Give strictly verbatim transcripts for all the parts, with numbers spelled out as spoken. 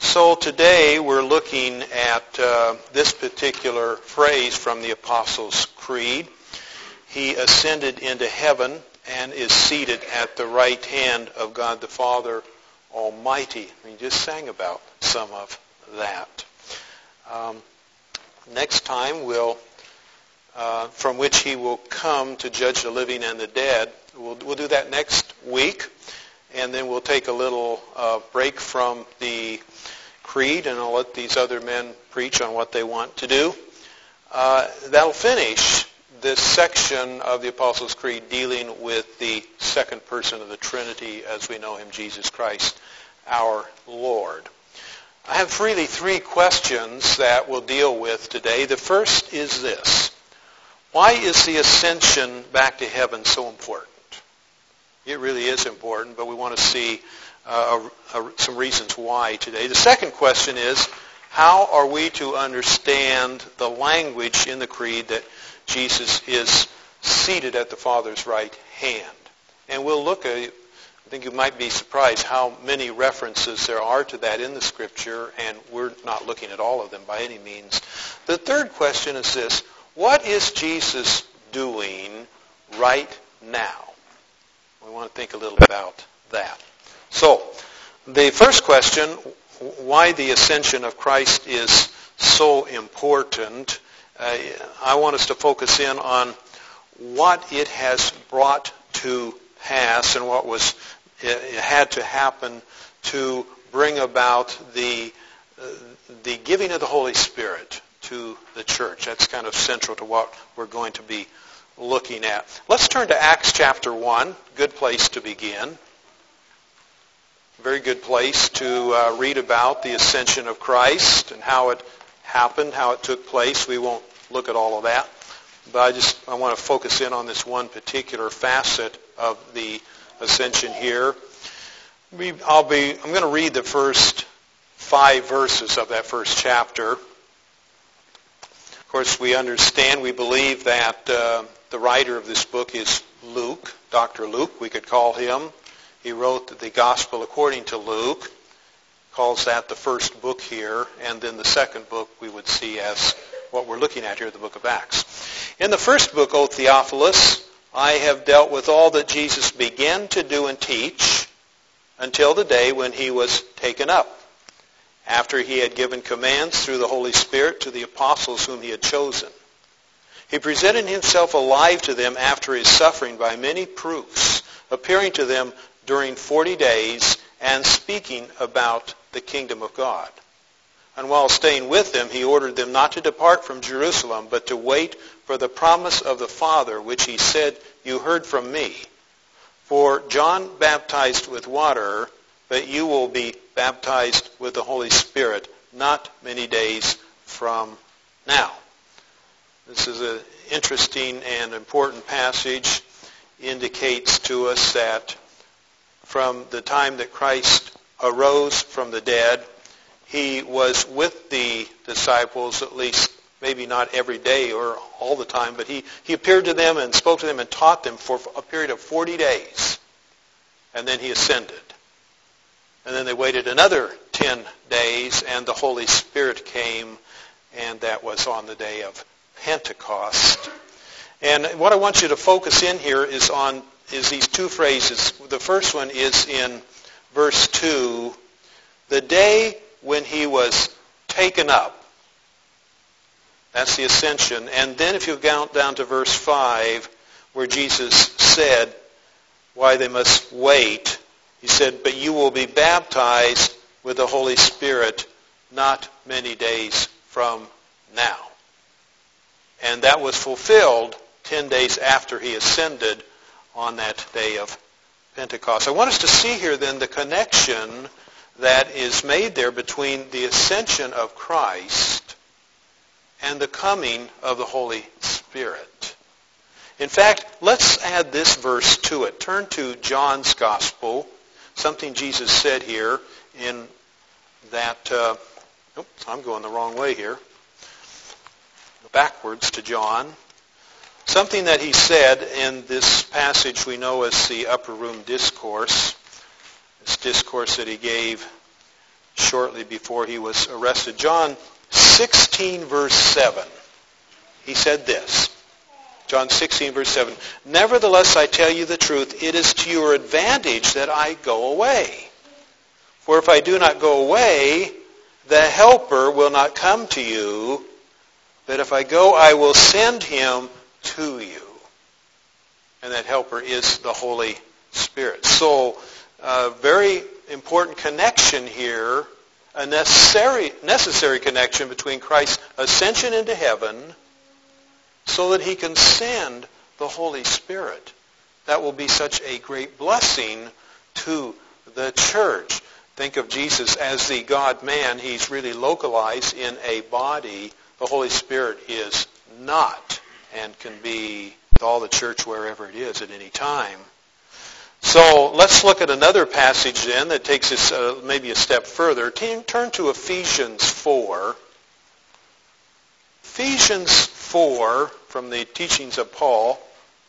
So today we're looking at uh, this particular phrase from the Apostles' Creed. He ascended into heaven and is seated at the right hand of God the Father Almighty. We just sang about some of that. Um, next time we'll, uh, from which he will come to judge the living and the dead. We'll, we'll do that next week. And then we'll take a little uh, break from the creed, and I'll let these other men preach on what they want to do. Uh, that'll finish this section of the Apostles' Creed dealing with the second person of the Trinity as we know him, Jesus Christ, our Lord. I have really three questions that we'll deal with today. The first is this: why is the ascension back to heaven so important? It really is important, but we want to see uh, a, a, some reasons why today. The second question is, how are we to understand the language in the Creed that Jesus is seated at the Father's right hand? And we'll look at, I think you might be surprised how many references there are to that in the Scripture, and we're not looking at all of them by any means. The third question is this: what is Jesus doing right now? We want to think a little about that. So, the first question, why the ascension of Christ is so important, uh, I want us to focus in on what it has brought to pass and what was it had to happen to bring about the uh, the giving of the Holy Spirit to the church. That's kind of central to what we're going to be looking at. Let's turn to Acts chapter one. Good place to begin. Very good place to uh, read about the ascension of Christ and how it happened, how it took place. We won't look at all of that, but I just I want to focus in on this one particular facet of the ascension here. We, I'll be I'm going to read the first five verses of that first chapter. Of course, we understand, we believe that uh, the writer of this book is Luke, Doctor Luke, we could call him. He wrote the Gospel according to Luke, calls that the first book here, and then the second book we would see as what we're looking at here, the book of Acts. In the first book, O Theophilus, I have dealt with all that Jesus began to do and teach until the day when he was taken up, after he had given commands through the Holy Spirit to the apostles whom he had chosen. He presented himself alive to them after his suffering by many proofs, appearing to them during forty days and speaking about the kingdom of God. And while staying with them, he ordered them not to depart from Jerusalem, but to wait for the promise of the Father, which he said, "You heard from me. For John baptized with water, but you will be baptized with the Holy Spirit not many days from now." This is an interesting and important passage. Indicates to us that from the time that Christ arose from the dead, he was with the disciples, at least maybe not every day or all the time, but he, he appeared to them and spoke to them and taught them for a period of forty days. And then he ascended. And then they waited another ten days, and the Holy Spirit came, and that was on the day of Pentecost. And what I want you to focus in here is on is these two phrases. The first one is in verse two, the day when he was taken up. That's the ascension. And then if you go down to verse five, where Jesus said why they must wait, he said, "But you will be baptized with the Holy Spirit not many days from now." And that was fulfilled ten days after he ascended on that day of Pentecost. I want us to see here then the connection that is made there between the ascension of Christ and the coming of the Holy Spirit. In fact, let's add this verse to it. Turn to John's Gospel, something Jesus said here in that, uh, oops, I'm going the wrong way here. Backwards to John. Something that he said in this passage we know as the Upper Room Discourse, this discourse that he gave shortly before he was arrested. John sixteen, verse seven. He said this. John sixteen, verse seven. Nevertheless, I tell you the truth, it is to your advantage that I go away. For if I do not go away, the Helper will not come to you, but if I go, I will send him to you. And that Helper is the Holy Spirit. So, a very important connection here, a necessary, necessary connection between Christ's ascension into heaven so that he can send the Holy Spirit. That will be such a great blessing to the church. Think of Jesus as the God-man. He's really localized in a body. The Holy Spirit is not and can be with all the church wherever it is at any time. So let's look at another passage then that takes us uh, maybe a step further. Turn to Ephesians four. Ephesians four, from the teachings of Paul,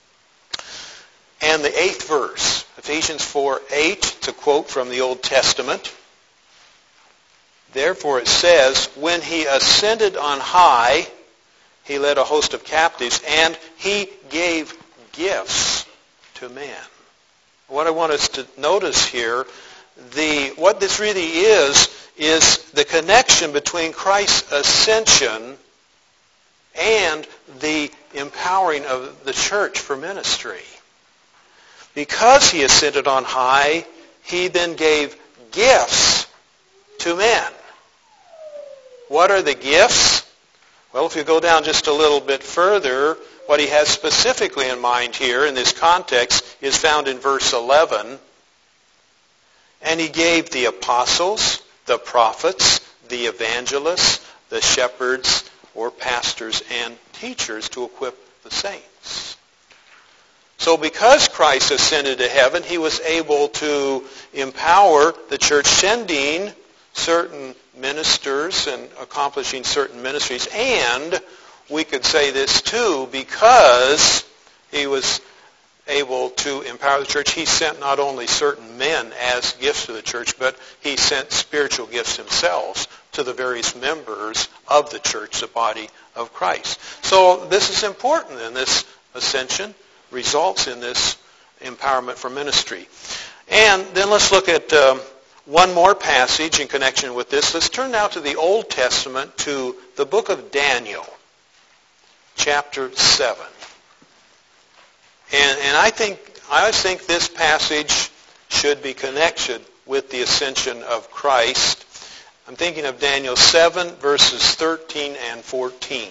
and the eighth verse. Ephesians four eight, it's a quote from the Old Testament. Therefore it says, when he ascended on high, he led a host of captives, and he gave gifts to men. What I want us to notice here, the what this really is, is the connection between Christ's ascension and the empowering of the church for ministry. Because he ascended on high, he then gave gifts to men. What are the gifts? Well, if you go down just a little bit further, what he has specifically in mind here in this context is found in verse eleven. And he gave the apostles, the prophets, the evangelists, the shepherds, or pastors and teachers to equip the saints. So because Christ ascended to heaven, he was able to empower the church, sending certain ministers and accomplishing certain ministries. And we could say this too, because he was able to empower the church, he sent not only certain men as gifts to the church, but he sent spiritual gifts himself to the various members of the church, the body of Christ. So this is important, and this ascension results in this empowerment for ministry. And then let's look at um, one more passage in connection with this. Let's turn now to the Old Testament, to the book of Daniel, chapter seven. And, and I think I always think this passage should be connected with the ascension of Christ. I'm thinking of Daniel seven, verses thirteen and fourteen.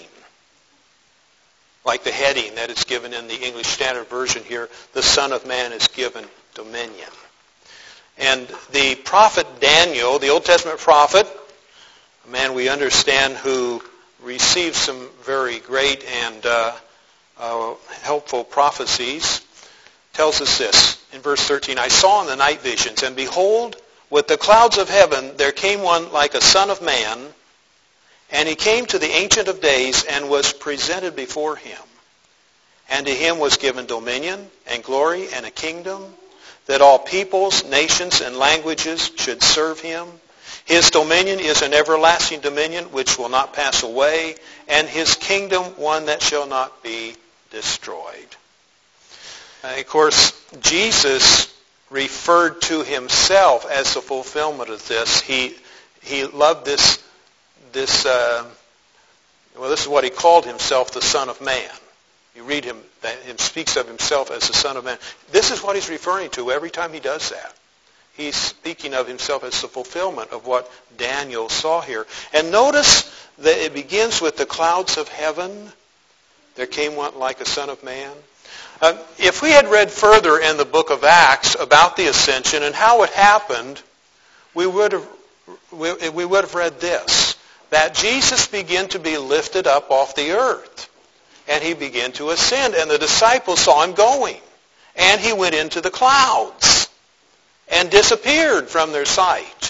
Like the heading that is given in the English Standard Version here, the Son of Man is given dominion. And the prophet Daniel, the Old Testament prophet, a man we understand who received some very great and uh, uh, helpful prophecies, tells us this in verse thirteen, I saw in the night visions, and behold, with the clouds of heaven there came one like a son of man, and he came to the Ancient of Days and was presented before him. And to him was given dominion and glory and a kingdom, that all peoples, nations, and languages should serve him. His dominion is an everlasting dominion which will not pass away, and his kingdom one that shall not be destroyed. And of course, Jesus referred to himself as the fulfillment of this. He he loved this this. Uh, well, this is what he called himself, the Son of Man. You read him, him speaks of himself as the Son of Man. This is what he's referring to every time he does that. He's speaking of himself as the fulfillment of what Daniel saw here. And notice that it begins with the clouds of heaven. There came one like a son of man. Uh, if we had read further in the book of Acts about the ascension and how it happened, we would have we, we would have read this, that Jesus began to be lifted up off the earth. And he began to ascend, and the disciples saw him going. And he went into the clouds and disappeared from their sight.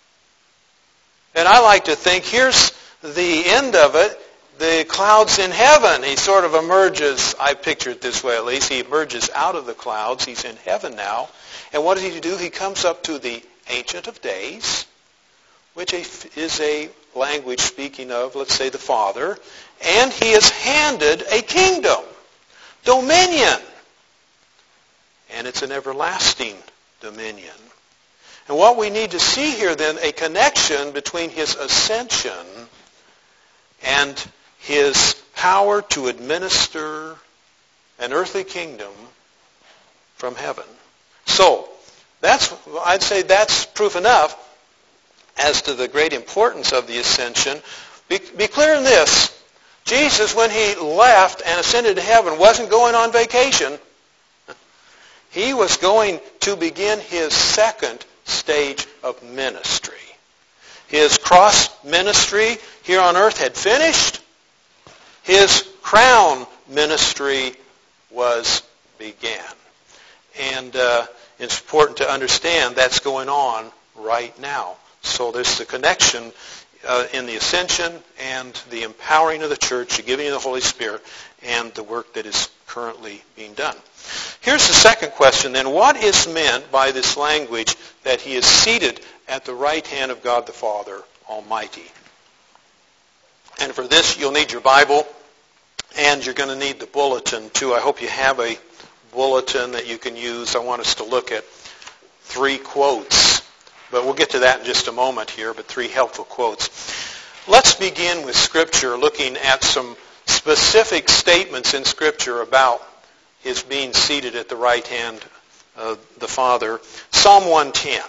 And I like to think, here's the end of it, the clouds in heaven. He sort of emerges, I picture it this way at least, he emerges out of the clouds. He's in heaven now. And what does he do? He comes up to the Ancient of Days, which is a language speaking of, let's say, the Father, and he is handed a kingdom, dominion, and it's an everlasting dominion. And what we need to see here then, a connection between his ascension and his power to administer an earthly kingdom from heaven. So, that's, I'd say that's proof enough as to the great importance of the ascension. Be, be clear in this. Jesus, when he left and ascended to heaven, wasn't going on vacation. He was going to begin his second stage of ministry. His cross ministry here on earth had finished. His crown ministry was began. And uh, it's important to understand that's going on right now. So there's the connection uh, in the ascension and the empowering of the church, the giving of the Holy Spirit, and the work that is currently being done. Here's the second question then. What is meant by this language that he is seated at the right hand of God the Father Almighty? And for this, you'll need your Bible, and you're going to need the bulletin too. I hope you have a bulletin that you can use. I want us to look at three quotes, but we'll get to that in just a moment here, but three helpful quotes. Let's begin with Scripture, looking at some specific statements in Scripture about his being seated at the right hand of the Father. Psalm one ten.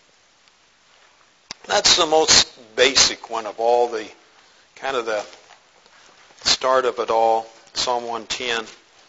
That's the most basic one of all, the kind of the start of it all. Psalm one ten.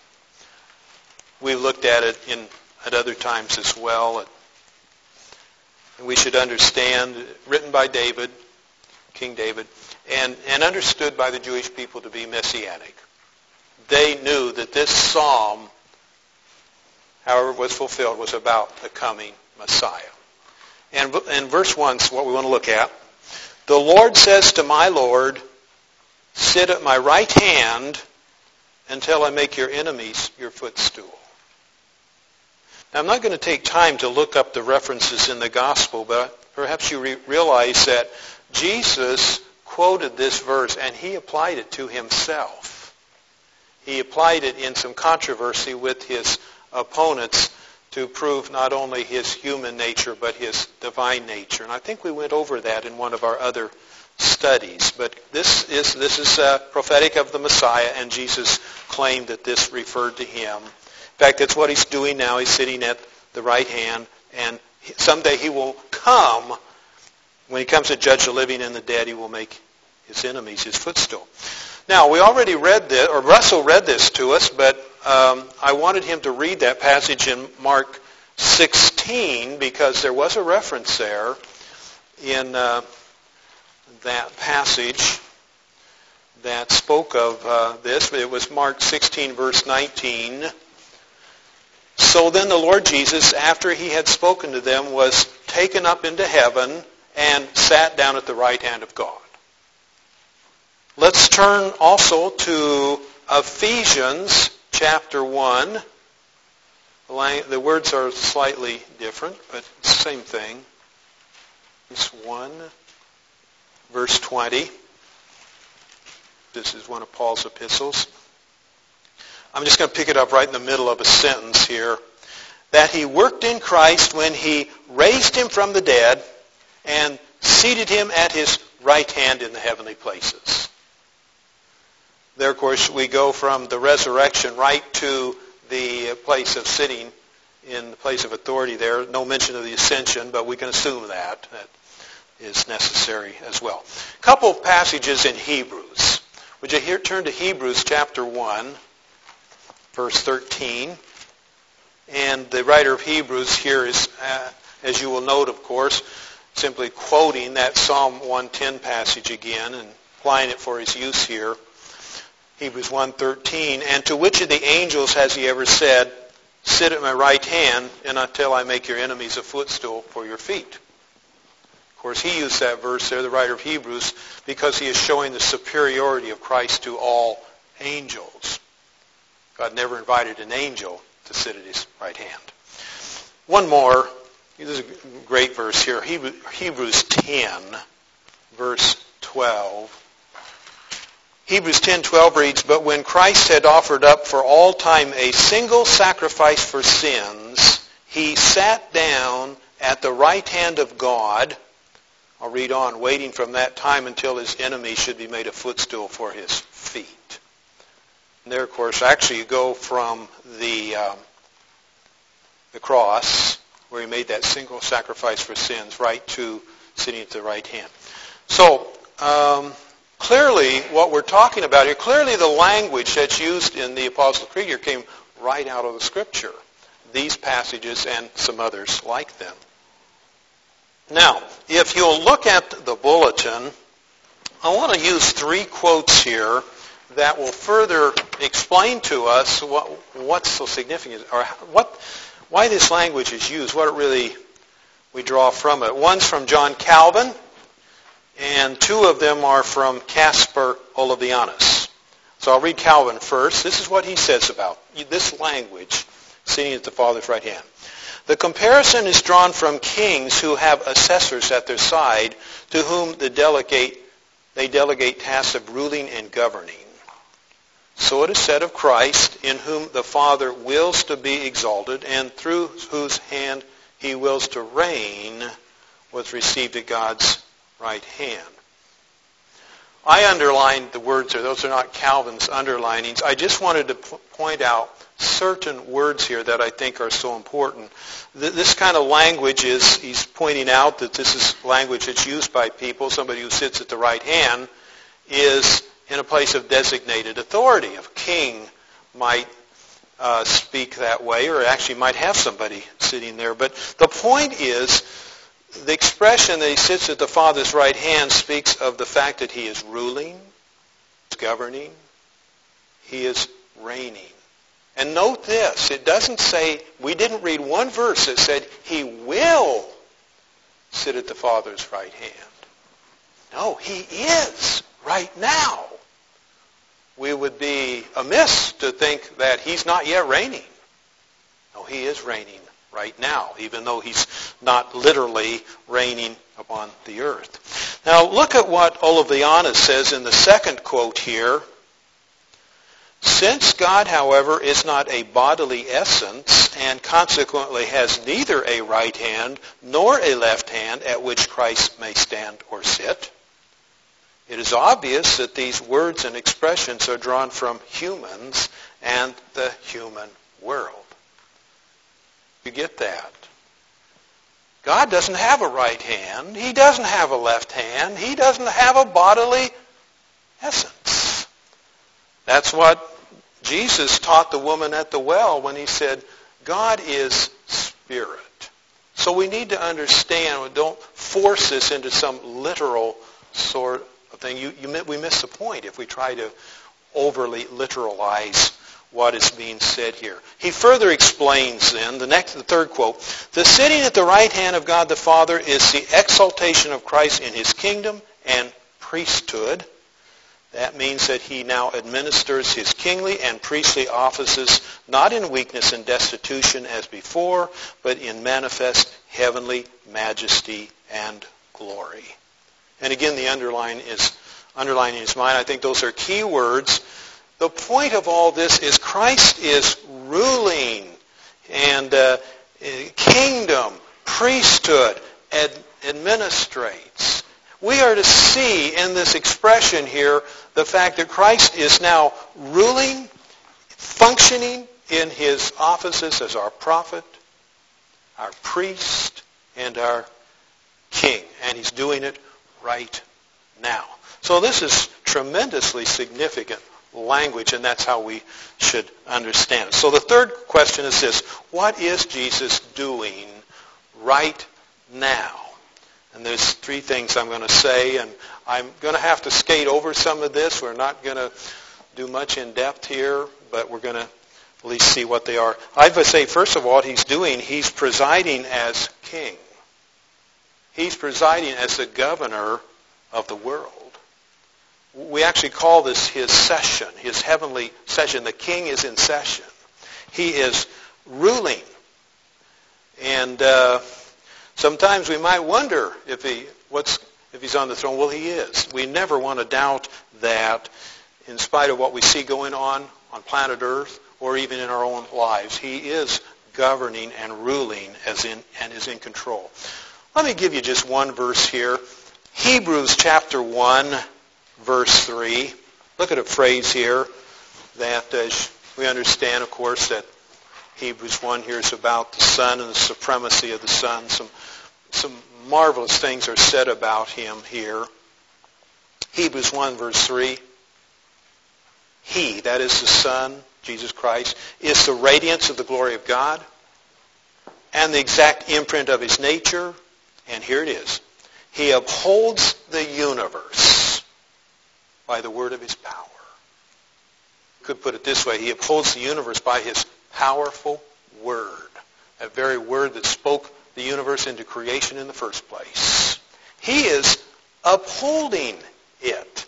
We looked at it in at other times as well. And we should understand, written by David, King David, and, and understood by the Jewish people to be messianic. They knew that this psalm, however it was fulfilled, was about the coming Messiah. And, and verse one is what we want to look at. The Lord says to my Lord, sit at my right hand until I make your enemies your footstool. Now, I'm not going to take time to look up the references in the gospel, but perhaps you re- realize that Jesus quoted this verse and he applied it to himself. He applied it in some controversy with his opponents to prove not only his human nature but his divine nature. And I think we went over that in one of our other studies. But this is this is uh, prophetic of the Messiah, and Jesus claimed that this referred to him. In fact, that's what he's doing now. He's sitting at the right hand, and someday he will come. When he comes to judge the living and the dead, he will make his enemies his footstool. Now, we already read this, or Russell read this to us, but um, I wanted him to read that passage in Mark sixteen because there was a reference there in uh, that passage that spoke of uh, this. It was Mark sixteen, verse nineteen. So then the Lord Jesus, after he had spoken to them, was taken up into heaven and sat down at the right hand of God. Let's turn also to Ephesians chapter one. The words are slightly different, but same thing. It's one, verse twenty. This is one of Paul's epistles. I'm just going to pick it up right in the middle of a sentence here. That he worked in Christ when he raised him from the dead and seated him at his right hand in the heavenly places. There, of course, we go from the resurrection right to the place of sitting in the place of authority there. No mention of the ascension, but we can assume that. That is necessary as well. A couple of passages in Hebrews. Would you here turn to Hebrews chapter one, verse thirteen. And the writer of Hebrews here is, uh, as you will note, of course, simply quoting that Psalm one ten passage again and applying it for his use here. Hebrews one thirteen, and to which of the angels has he ever said, sit at my right hand and until I make your enemies a footstool for your feet? Of course, he used that verse there, the writer of Hebrews, because he is showing the superiority of Christ to all angels. God never invited an angel to sit at his right hand. One more. This is a great verse here. Hebrews ten. verse twelve. Hebrews ten twelve reads, "But when Christ had offered up for all time a single sacrifice for sins, he sat down at the right hand of God," I'll read on, "waiting from that time until his enemy should be made a footstool for his feet." And there, of course, actually you go from the um, the cross, where he made that single sacrifice for sins, right to sitting at the right hand. So, um, clearly what we're talking about here, clearly the language that's used in the Apostles' Creed here came right out of the Scripture. These passages and some others like them. Now, if you'll look at the bulletin, I want to use three quotes here that will further explain to us what, what's so significant, or what, why this language is used, what it really we draw from it. One's from John Calvin, and two of them are from Caspar Olevianus. So I'll read Calvin first. This is what he says about this language, sitting at the Father's right hand. "The comparison is drawn from kings who have assessors at their side, to whom the delegate, they delegate tasks of ruling and governing. So it is said of Christ, in whom the Father wills to be exalted, and through whose hand he wills to reign, was received at God's right hand." I underlined the words there. Those are not Calvin's underlinings. I just wanted to p- point out certain words here that I think are so important. Th- this kind of language is, he's pointing out that this is language that's used by people. Somebody who sits at the right hand is in a place of designated authority. A king might uh, speak that way, or actually might have somebody sitting there. But the point is, the expression that he sits at the Father's right hand speaks of the fact that he is ruling, governing, he is reigning. And note this, it doesn't say, we didn't read one verse that said he will sit at the Father's right hand. No, he is right now. We would be amiss to think that he's not yet reigning. No, he is reigning right now, even though he's not literally reigning upon the earth. Now look at what Olevianus says in the second quote here. "Since God, however, is not a bodily essence, and consequently has neither a right hand nor a left hand at which Christ may stand or sit, it is obvious that these words and expressions are drawn from humans and the human world." You get that? God doesn't have a right hand. He doesn't have a left hand. He doesn't have a bodily essence. That's what Jesus taught the woman at the well when he said, God is spirit. So we need to understand, don't force this into some literal sort of thing. You, you, we miss the point if we try to overly literalize what is being said here. He further explains then, the next, the third quote, "The sitting at the right hand of God the Father is the exaltation of Christ in his kingdom and priesthood." That means that he now administers his kingly and priestly offices not in weakness and destitution as before, but in manifest heavenly majesty and glory. And again, the underline is underlining his mind. I think those are key words. The point of all this is Christ is ruling, and uh, kingdom, priesthood, ad- administrates. We are to see in this expression here the fact that Christ is now ruling, functioning in his offices as our prophet, our priest, and our king. And he's doing it right now. So this is tremendously significant language, and that's how we should understand it. So the third question is this: what is Jesus doing right now? And there's three things I'm going to say, and I'm going to have to skate over some of this. We're not going to do much in depth here, but we're going to at least see what they are. I would say, first of all, what he's doing, he's presiding as king. He's presiding as the governor of the world. We actually call this his session, his heavenly session. The king is in session. He is ruling. And uh, sometimes we might wonder if he, what's if he's on the throne? Well, he is. We never want to doubt that in spite of what we see going on on planet Earth or even in our own lives. He is governing and ruling as in and is in control. Let me give you just one verse here. Hebrews chapter one, verse three. Look at a phrase here that uh, we understand, of course, that Hebrews one here is about the Son and the supremacy of the Son. Some, some marvelous things are said about him here. Hebrews one, verse three. He, that is the Son, Jesus Christ, is the radiance of the glory of God and the exact imprint of his nature. And here it is. He upholds the universe by the word of his power. Could put it this way. He upholds the universe by his powerful word. That very word that spoke the universe into creation in the first place. He is upholding it.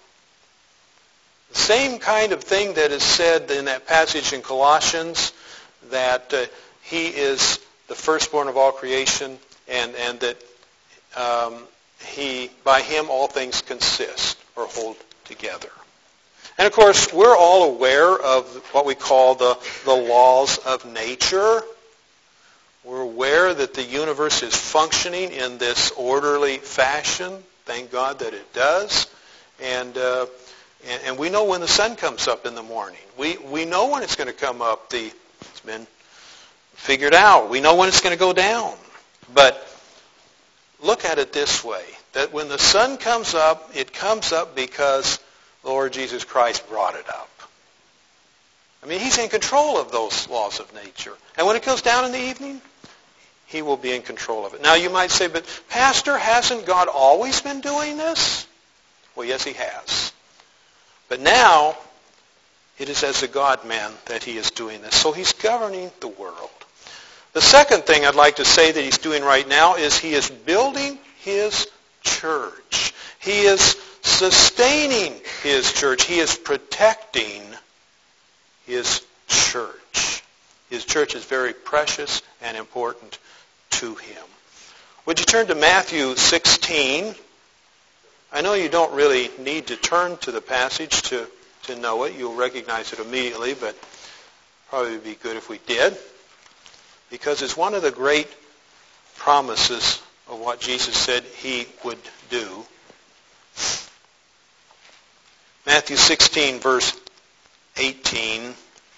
The same kind of thing that is said in that passage in Colossians, that uh, he is the firstborn of all creation, and, and that um, he, by him all things consist or hold together. And of course, we're all aware of what we call the, the laws of nature. We're aware that the universe is functioning in this orderly fashion. Thank God that it does. And uh, and, and we know when the sun comes up in the morning. We we know when it's going to come up. The it's been figured out. We know when it's going to go down. But look at it this way: that when the sun comes up, it comes up because the Lord Jesus Christ brought it up. I mean, he's in control of those laws of nature. And when it goes down in the evening, he will be in control of it. Now, you might say, but Pastor, hasn't God always been doing this? Well, yes, he has. But now, it is as a God-man that he is doing this. So he's governing the world. The second thing I'd like to say that he's doing right now is he is building his church. He is sustaining his church. He is protecting his church. His church is very precious and important to him. Would you turn to Matthew sixteen? I know you don't really need to turn to the passage to, to know it. You'll recognize it immediately, but probably would be good if we did. Because it's one of the great promises of what Jesus said he would do. Matthew sixteen, verse eighteen.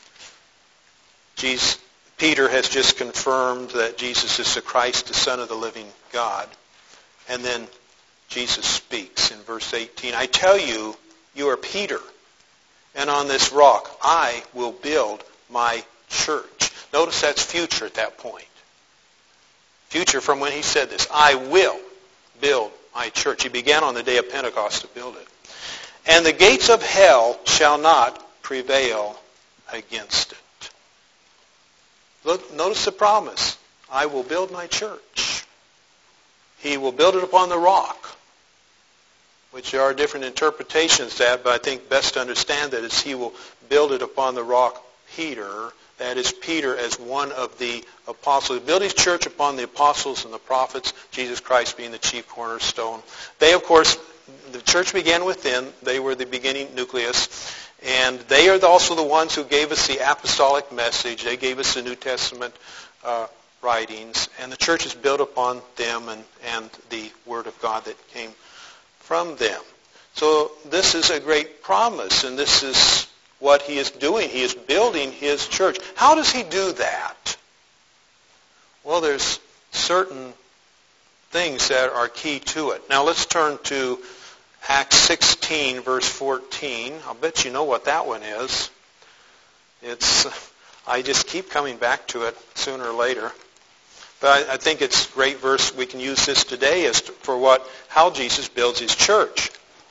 Jesus, Peter has just confirmed that Jesus is the Christ, the Son of the living God. And then Jesus speaks in verse eighteen. I tell you, you are Peter, and on this rock I will build my church. Notice that's future at that point. Future from when he said this. I will build my church. He began on the day of Pentecost to build it. And the gates of hell shall not prevail against it. Look, notice the promise. I will build my church. He will build it upon the rock, which there are different interpretations of that, but I think best to understand that is he will build it upon the rock Peter. That is Peter as one of the apostles. He built his church upon the apostles and the prophets, Jesus Christ being the chief cornerstone. They, of course, the church began within. They were the beginning nucleus. And they are also the ones who gave us the apostolic message. They gave us the New Testament uh, writings. And the church is built upon them and, and the Word of God that came from them. So this is a great promise, and this is what he is doing. He is building his church. How does he do that? Well, there's certain things that are key to it. Now let's turn to Acts sixteen, verse fourteen. I'll bet you know what that one is. It's, I just keep coming back to it sooner or later. But I, I think it's a great verse. We can use this today as to, for what, how Jesus builds his church.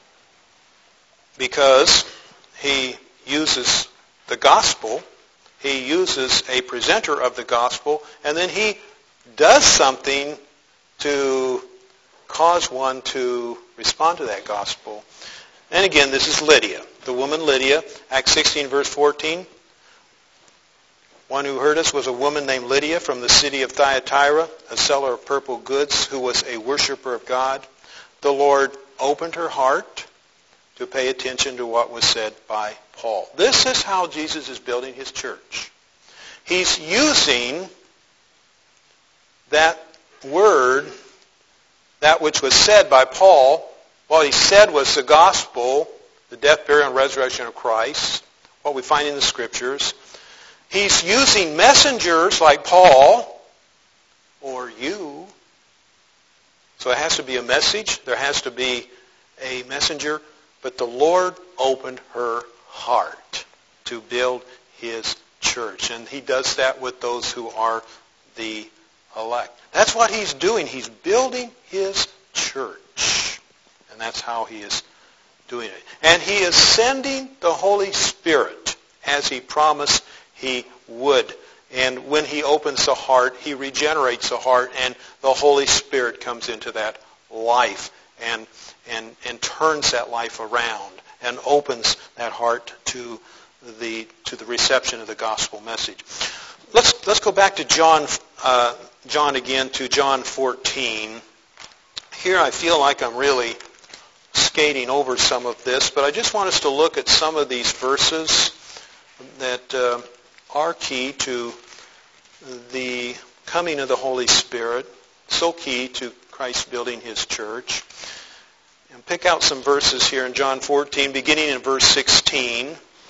Because he uses the gospel, he uses a presenter of the gospel, and then he does something to cause one to respond to that gospel. And again, this is Lydia, the woman Lydia, Acts sixteen, verse fourteen. One who heard us was a woman named Lydia from the city of Thyatira, a seller of purple goods, who was a worshiper of God. The Lord opened her heart to pay attention to what was said by Paul. This is how Jesus is building his church. He's using that word, that which was said by Paul. What he said was the gospel, the death, burial, and resurrection of Christ, what we find in the Scriptures. He's using messengers like Paul or you. So it has to be a message. There has to be a messenger. But the Lord opened her heart to build his church. And he does that with those who are the elect. That's what he's doing. He's building his church. And that's how he is doing it. And he is sending the Holy Spirit as he promised he would. And when he opens the heart, he regenerates the heart, and the Holy Spirit comes into that life and and and turns that life around and opens that heart to the to the reception of the gospel message. Let's let's go back to John uh, John again to John fourteen. Here I feel like I'm really skating over some of this, but I just want us to look at some of these verses that uh, are key to the coming of the Holy Spirit, so key to Christ building his church. And pick out some verses here in John fourteen, beginning in verse sixteen.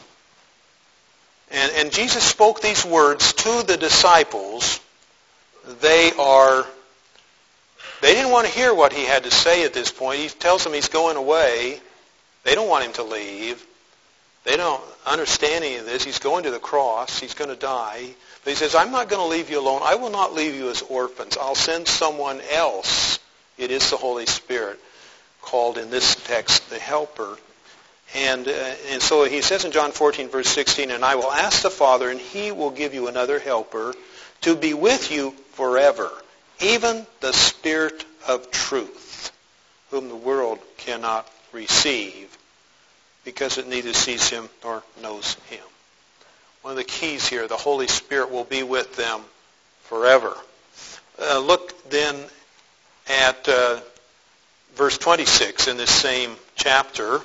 And, and Jesus spoke these words to the disciples. They are, they didn't want to hear what he had to say at this point. He tells them he's going away. They don't want him to leave. They don't understand any of this. He's going to the cross. He's going to die. But he says, I'm not going to leave you alone. I will not leave you as orphans. I'll send someone else. It is the Holy Spirit, called in this text the Helper. And, uh, and so he says in John fourteen, verse sixteen, and I will ask the Father, and he will give you another Helper to be with you forever, even the Spirit of truth, whom the world cannot receive, because it neither sees him nor knows him. One of the keys here, the Holy Spirit will be with them forever. Uh, look then at uh, verse twenty-six in this same chapter.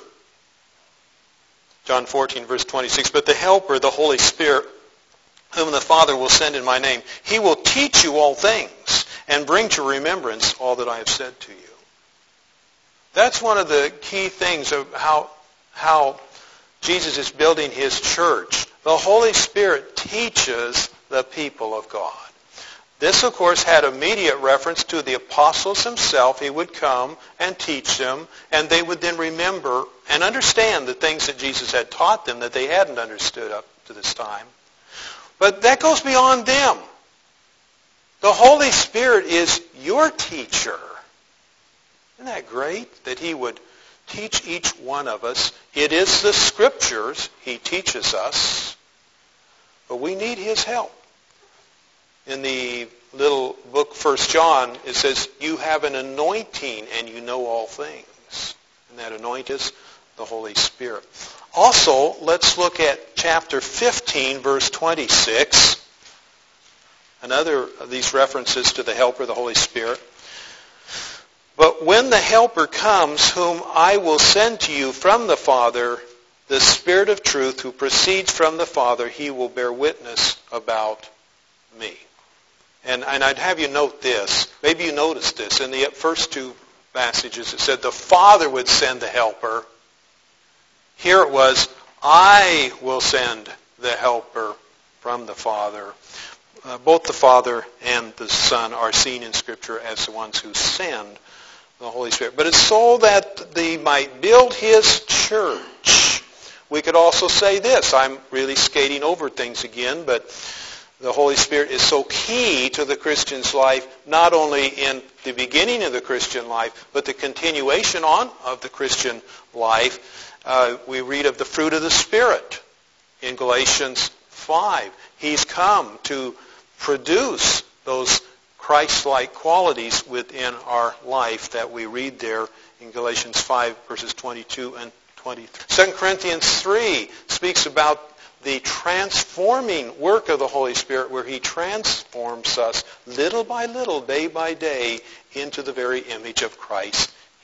John fourteen, verse twenty-six. But the Helper, the Holy Spirit, whom the Father will send in my name, he will teach you all things and bring to remembrance all that I have said to you. That's one of the key things of how how Jesus is building his church. The Holy Spirit teaches the people of God. This, of course, had immediate reference to the apostles himself. He would come and teach them, and they would then remember and understand the things that Jesus had taught them that they hadn't understood up to this time. But that goes beyond them. The Holy Spirit is your teacher. Isn't that great that he would teach each one of us? It is the Scriptures he teaches us, but we need his help. In the little book First John, it says, you have an anointing and you know all things. And that anointing is the Holy Spirit. Also, let's look at chapter fifteen, verse twenty-six. Another of these references to the Helper, the Holy Spirit. But when the Helper comes, whom I will send to you from the Father, the Spirit of truth who proceeds from the Father, he will bear witness about me. And, and I'd have you note this. Maybe you noticed this. In the first two passages, it said the Father would send the Helper. Here it was, I will send the Helper from the Father. Uh, both the Father and the Son are seen in Scripture as the ones who send the Holy Spirit. But it's so that they might build his church. We could also say this. I'm really skating over things again, but the Holy Spirit is so key to the Christian's life, not only in the beginning of the Christian life, but the continuation on of the Christian life. Uh, we read of the fruit of the Spirit in Galatians five. He's come to produce those Christ-like qualities within our life that we read there in Galatians five, verses twenty-two and twenty-three. Second Corinthians three speaks about the transforming work of the Holy Spirit, where he transforms us little by little, day by day, into the very image of Christ himself.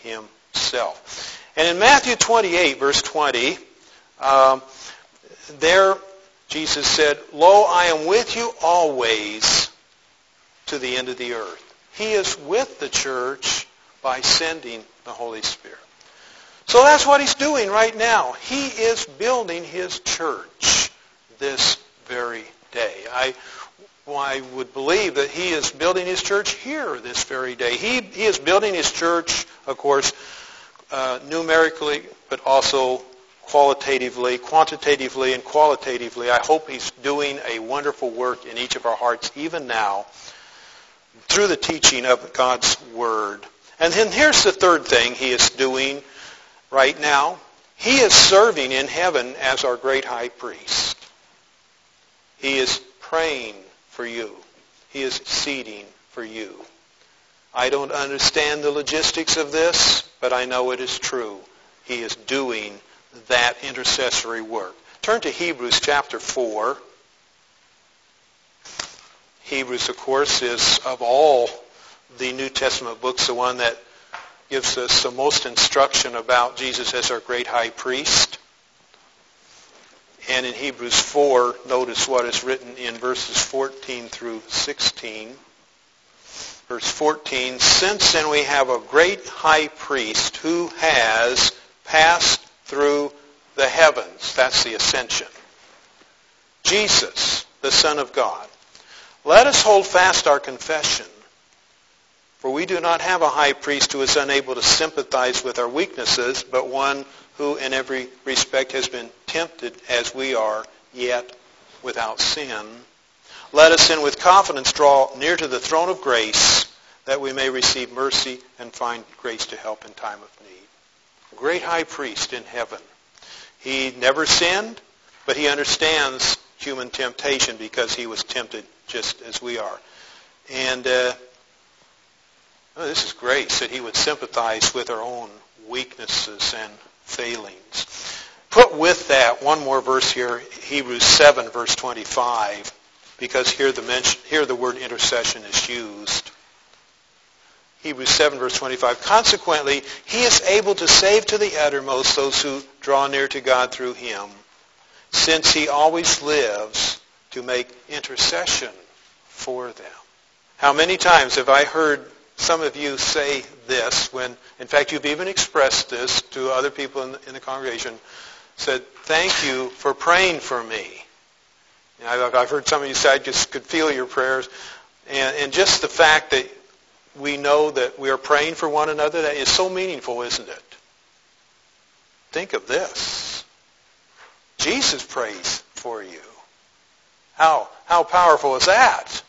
self. And in Matthew twenty-eight, verse twenty, um, there Jesus said, "Lo, I am with you always to the end of the earth." He is with the church by sending the Holy Spirit. So that's what he's doing right now. He is building his church this very day. I, I would believe that he is building his church here this very day. He, he is building his church, of course, uh, numerically, but also qualitatively, quantitatively, and qualitatively. I hope he's doing a wonderful work in each of our hearts, even now, through the teaching of God's Word. And then here's the third thing he is doing right now. He is serving in heaven as our great high priest. He is praying for you. He is seeding for you. I don't understand the logistics of this, but I know it is true. He is doing that intercessory work. Turn to Hebrews chapter four. Hebrews, of course, is of all the New Testament books the one that gives us the most instruction about Jesus as our great high priest. And in Hebrews four, notice what is written in verses fourteen through sixteen. Verse fourteen, "Since then we have a great high priest who has passed through the heavens," that's the ascension, "Jesus, the Son of God. Let us hold fast our confession. For we do not have a high priest who is unable to sympathize with our weaknesses, but one who in every respect has been tempted as we are, yet without sin. Let us then with confidence draw near to the throne of grace, that we may receive mercy and find grace to help in time of need." A great high priest in heaven. He never sinned, but he understands human temptation because he was tempted just as we are. And uh, oh, this is grace, that he would sympathize with our own weaknesses and failings. Put with that one more verse here, Hebrews seven, verse twenty-five, because here the, mention, here the word intercession is used. Hebrews seven, verse twenty-five, "Consequently, he is able to save to the uttermost those who draw near to God through him, since he always lives to make intercession for them." How many times have I heard some of you say this when, in fact, you've even expressed this to other people in the, in the congregation, said, "Thank you for praying for me." You know, I've, I've heard some of you say, "I just could feel your prayers." And, and just the fact that we know that we are praying for one another, that is so meaningful, isn't it? Think of this. Jesus prays for you. How, how powerful is that?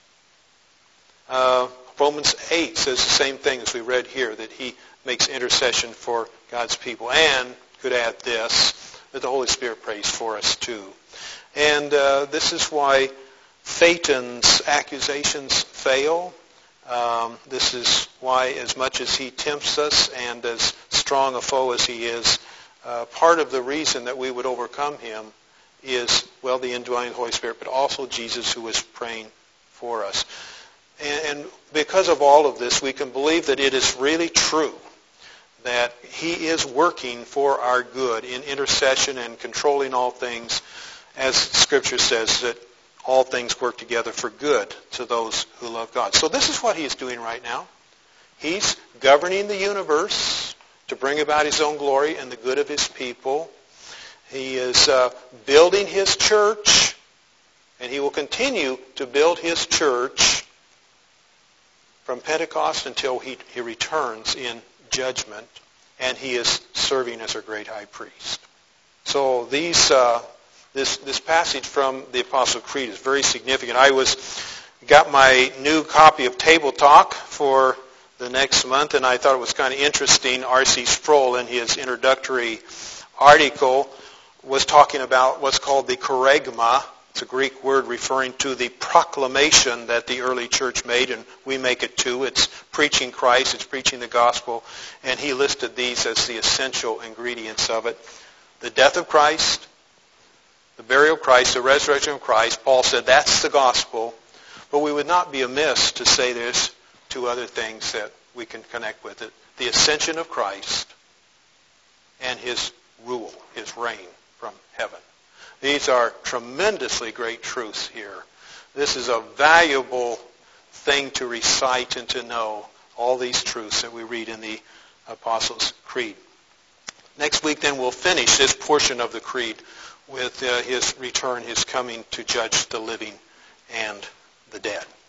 Uh, Romans eight says the same thing as we read here, that he makes intercession for God's people. And, could add this, that the Holy Spirit prays for us too. And uh, this is why Satan's accusations fail. Um, this is why, as much as he tempts us and as strong a foe as he is, uh, part of the reason that we would overcome him is, well, the indwelling of the Holy Spirit, but also Jesus who is praying for us. And, and because of all of this, we can believe that it is really true that he is working for our good in intercession and controlling all things, as Scripture says, that all things work together for good to those who love God. So this is what he is doing right now. He's governing the universe to bring about his own glory and the good of his people. He is uh, building his church, and he will continue to build his church from Pentecost until he, he returns in judgment, and he is serving as our great high priest. So these... Uh, This this passage from the Apostle Creed is very significant. I was got my new copy of Table Talk for the next month, and I thought it was kind of interesting. R C Sproul, in his introductory article, was talking about what's called the kerygma. It's a Greek word referring to the proclamation that the early church made, and we make it too. It's preaching Christ, it's preaching the gospel, and he listed these as the essential ingredients of it. The death of Christ, the burial of Christ, the resurrection of Christ. Paul said that's the gospel. But we would not be amiss to say there's two other things that we can connect with it. The ascension of Christ and his rule, his reign from heaven. These are tremendously great truths here. This is a valuable thing to recite and to know, all these truths that we read in the Apostles' Creed. Next week then we'll finish this portion of the Creed with uh, his return, his coming to judge the living and the dead.